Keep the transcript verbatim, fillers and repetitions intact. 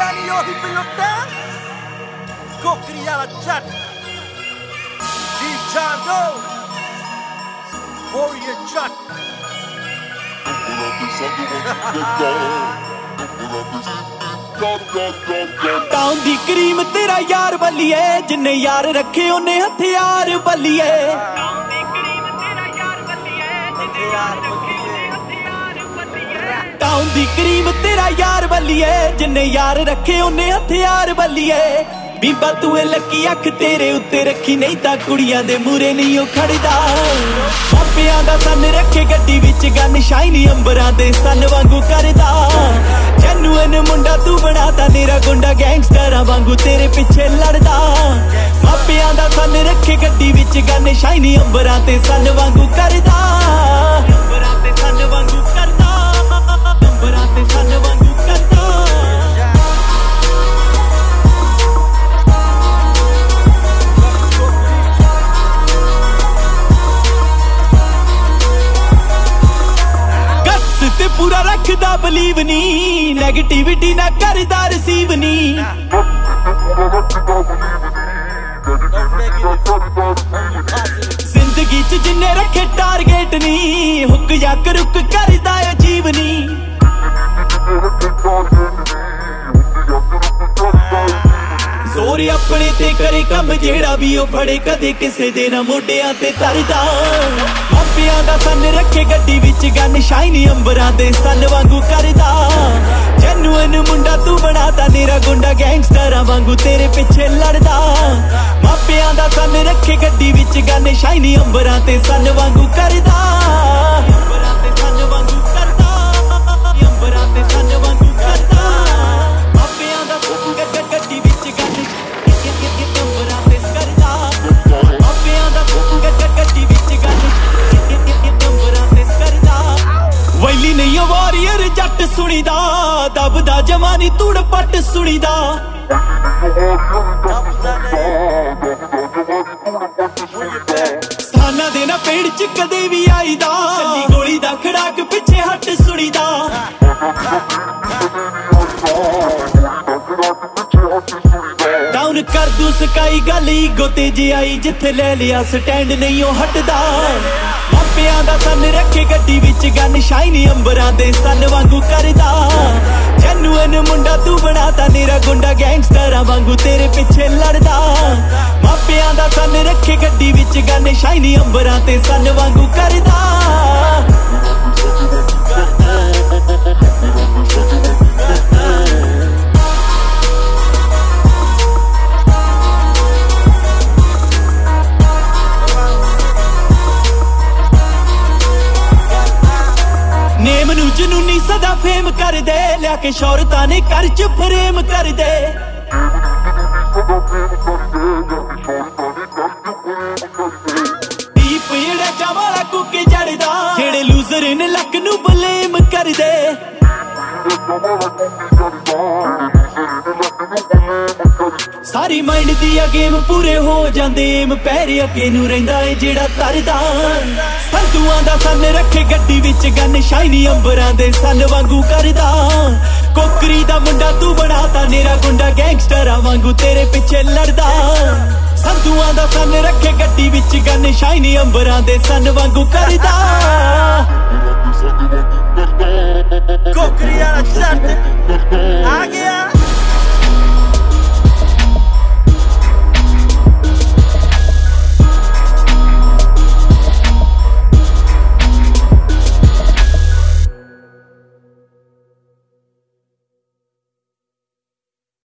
ਨਹੀਂ ਉਹੀ ਪਿਲੁੱਟਾ ਕੋਕਰੀ ਵਾਲਾ ਜੱਟ ਜੀ ਜਾਂਦੋ warrior ਜੱਟ ਟਾਊਨ ਦੀ ਕਰੀਮ ਤੇਰਾ ਯਾਰ ਬੱਲੀਏ ਜਿੰਨੇ ਯਾਰ ਰੱਖੇ ਉਹਨੇ ਹਥਿਆਰ ਬੱਲੀਏ ਟਾਊਨ ਦੀ ਕਰੀਮ ਤੇਰਾ ਯਾਰ ਬੱਲੀਏ ਜਿੰਨੇ ਯਾਰ ਰੱਖੇ ਟਾਊਨ ਦੀ ਕਰੀਮ ਤੇਰਾ ਯਾਰ ਬੱਲੀਏ ਜਿੰਨੇ ਯਾਰ ਰੱਖੇ ਉਹਨੇ ਹਥਿਆਰ ਬੱਲੀਏ ਬੀਬਾ ਤੂੰ ਇਹ ਲੱਕੀ ਅੱਖ ਤੇਰੇ ਉੱਤੇ ਰੱਖੀ ਨਹੀਂ ਤਾਂ ਕੁੜੀਆਂ ਦੇ ਮੂਰੇ ਨਹੀਂ ਉਹ ਖੜਦਾ ਮਾਪਿਆਂ ਦਾ ਸੰਨ ਰੱਖੇ ਗੱਡੀ ਵਿੱਚ ਗਨ ਸ਼ਾਈਨੀ ਅੰਬਰਾਂ ਦੇ ਸੰਨ ਵਾਂਗੂ ਕਰਦਾ ਜੈਨੂਇਨ ਮੁੰਡਾ ਤੂੰ ਬਣਾਤਾ ਮੇਰਾ ਗੁੰਡਾ ਗੈਂਗਸਟਰਾਂ ਵਾਂਗੂ ਤੇਰੇ ਪਿੱਛੇ ਲੜਦਾ ਮਾਪਿਆਂ ਦਾ ਸੰਨ ਰੱਖੇ ਗੱਡੀ ਵਿੱਚ ਗਨ ਸ਼ਾਈਨੀ ਅੰਬਰਾਂ ਤੇ ਸੰਨ ਵਾਂਗੂ ਕਰਦਾ ਅੰਬਰਾਂ ਤੇ ਸੰਨ ਵਾਂਗੂ ਕਰਦਾ ਅੰਬਰਾਂ ਤੇ ਸੰਨ ਵਾਂਗੂ ਕਰਦਾ ਤੇ ਪੂਰਾ ਰੱਖਦਾ ਬਲੀਵ ਨੀ ਨੈਗੇਟਿਵਿਟੀ ਨਾ ਕਰਦਾ ਰਿਸੀਵ ਨੀ ਜ਼ਿੰਦਗੀ ਚ ਜਿੰਨੇ ਰੱਖੇ ਟਾਰਗੇਟ ਨੀ ਹੁੱਕ ਜਾਂ ਰੁਕ ਕਰਦਾ ਅਜੀਬ ਨੀ ਜ਼ੋਰ ਆਪਣੇ ਤੇ ਕਰੇ ਕੰਮ ਜਿਹੜਾ ਵੀ ਉਹ ਫੜੇ ਕਦੇ ਕਿਸੇ ਦੇ ਨਾ ਮੋਢਿਆਂ ਤੇ ਧਰਦਾ ਮਾਪਿਆਂ ਦਾ ਸੰਨ ਰੱਖੇ ਗੱਡੀ ਵਿੱਚ ਗਨ ਸ਼ਾਈਨੀ ਅੰਬਰਾਂ ਦੇ ਸੰਨ ਵਾਂਗੂ ਕਰਦਾ ਜੈਨੂਇਨ ਮੁੰਡਾ ਤੂੰ ਬਣਾਤਾ ਮੇਰਾ ਗੁੰਡਾ ਗੈਂਗਸਟਰਾਂ ਵਾਂਗੂ ਤੇਰੇ ਪਿੱਛੇ ਲੜਦਾ ਮਾਪਿਆਂ ਦਾ ਸੰਨ ਰੱਖੇ ਗੱਡੀ ਵਿੱਚ ਗਨ ਸ਼ਾਈਨੀ ਅੰਬਰਾਂ ਤੇ ਸੰਨ ਵਾਂਗੂ ਕਰਦਾ ਅੰਬਰਾਂ ਤੇ ਸੰਨ ਵਾਂਗੂ ਕਰਦਾ ਅੰਬਰਾਂ ਤੇ ਸੰਨ ਵਾਂਗੂ ਕਰਦਾ ਮਾਪਿਆਂ ਦਾ ਸੰਨ ਗੱਡੀ ਵਿੱਚ ਗਨ ਅੰਬਰਾਂ ਤੇ ਕਰਦਾ ਮਾਪਿਆਂ ਦਾ ਸੰਨ ਗੱਡੀ ਵਿੱਚ ਗਨ ਵੈਲੀ ਨਹੀਂ ਆ ਵਾਰੀਅਰ ਜੱਟ ਸੁਣੀਦਾ ਦਬਦਾ ਜਵਾਨੀ ਤੂੜ ਪੱਟ ਸੁਣੀਦਾ ਸਾਨਾ ਦੇ ਨਾ ਪੇੜ ਚ ਕਦੇ ਵੀ ਆਈਦਾ ਚੱਲੀ ਗੋਲੀ ਦਾ ਖੜਾਕ ਪਿੱਛੇ ਹੱਟ ਸੁਣੀਦਾ ਡਾਊਨ ਕਰ ਦੂ ਸਕਾਈ ਗੱਲ ਈਗੋ ਤੇ ਜੇ ਆਈ ਜਿੱਥੇ ਲੈ ਲਿਆ ਸਟੈਂਡ ਨਹੀਂ ਉਹ ਹਟਦਾ ਮਾਪਿਆਂ ਦਾ ਸੰਨ ਰੱਖੇ ਗੱਡੀ ਵਿੱਚ ਗਨ ਸ਼ਾਈਨੀ ਅੰਬਰਾਂ ਦੇ ਸੰਨ ਵਾਂਗੂ ਕਰਦਾ ਜੈਨੂਇਨ ਮੁੰਡਾ ਤੂੰ ਬਣਾਤਾ ਮੇਰਾ ਗੁੰਡਾ ਗੈਂਗਸਟਰਾਂ ਵਾਂਗੂ ਤੇਰੇ ਪਿੱਛੇ ਲੜਦਾ ਮਾਪਿਆਂ ਦਾ ਸੰਨ ਰੱਖੇ ਗੱਡੀ ਵਿੱਚ ਗਨ ਸ਼ਾਈਨੀ ਅੰਬਰਾਂ ਤੇ ਸੰਨ ਵਾਂਗੂ ਕਰਦਾ ਨੇਮ ਨੂੰ ਜਨੂਨੀ ਸਦਾ ਫੇਮ ਕਰਦੇ ਲਿਆ ਕੇ ਸ਼ੌਹਰਤਾਂ ਨੇ ਘਰ ਚ ਫਰੇਮ ਕਰਦੇ ਦੀਪ ਜਿਹੜਾ ਚਾਵਾਲਾ ਕੁੱਕੇ ਜੜਦਾ ਜਿਹੜੇ ਲੂਜ਼ਰ ਨੇ ਲੱਕ ਨੂੰ ਬਲੇਮ ਕਰਦੇ ਸਾਰੀ ਮਾਈਂਡ ਦੀ ਆ ਗੇਮ ਪੂਰੇ ਹੋ ਜਾਂਦੇ ਏਮ ਪੈਰੇ ਅੱਗੇ ਨੂੰ ਰਹਿੰਦਾ ਏ ਜਿਹੜਾ ਤਰਦਾ ਸੰਧੂਆਂ ਦਾ ਸੰਨ ਰੱਖੇ ਗੱਡੀ ਵਿੱਚ ਗਨ ਸ਼ਾਈਨੀ ਅੰਬਰਾਂ ਦੇ ਸੰਨ ਵਾਂਗੂ ਕਰਦਾ ਕੋਕਰੀ ਦਾ ਮੁੰਡਾ ਤੂੰ ਬਣਾਤਾ ਮੇਰਾ ਗੁੰਡਾ ਗੈਂਗਸਟਰਾਂ ਵਾਂਗੂ ਤੇਰੇ ਪਿੱਛੇ ਲੜਦਾ ਸੰਧੂਆਂ ਦਾ ਸੰਨ ਰੱਖੇ ਗੱਡੀ ਵਿੱਚ ਗਨ ਸ਼ਾਈਨੀ ਅੰਬਰਾਂ ਦੇ ਸੰਨ ਵਾਂਗੂ ਕਰਦਾ